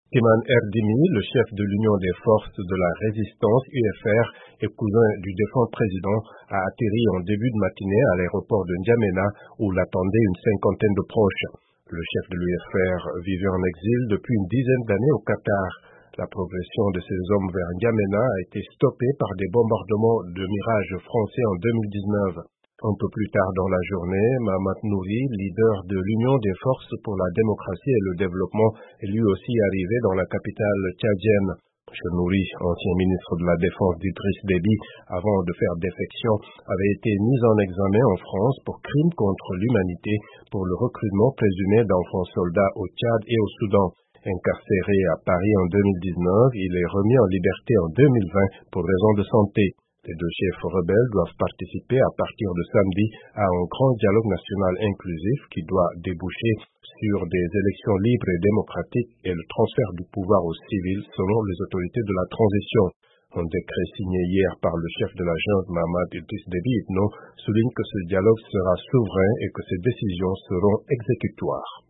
Kemal Erdimi, le chef de l'Union des forces de la résistance UFR et cousin du défunt président, a atterri en début de matinée à l'aéroport de N'Djamena où l'attendaient une cinquantaine de proches. Le chef de l'UFR vivait en exil depuis une dizaine d'années au Qatar. La progression de ces hommes vers N'Djamena a été stoppée par des bombardements de Mirage français en 2019. Un peu plus tard dans la journée, Mahamat Nouri, leader de l'Union des forces pour la démocratie et le développement, est lui aussi arrivé dans la capitale tchadienne. Nouri, ancien ministre de la Défense d'Idriss Déby, avant de faire défection, avait été mis en examen en France pour crimes contre l'humanité pour le recrutement présumé d'enfants soldats au Tchad et au Soudan. Incarcéré à Paris en 2019, il est remis en liberté en 2020 pour raison de santé. Les deux chefs rebelles doivent participer à partir de samedi à un grand dialogue national inclusif qui doit déboucher sur des élections libres et démocratiques et le transfert du pouvoir aux civils selon les autorités de la transition. Un décret signé hier par le chef de la junte Mahamat Idriss Déby Itno souligne que ce dialogue sera souverain et que ses décisions seront exécutoires.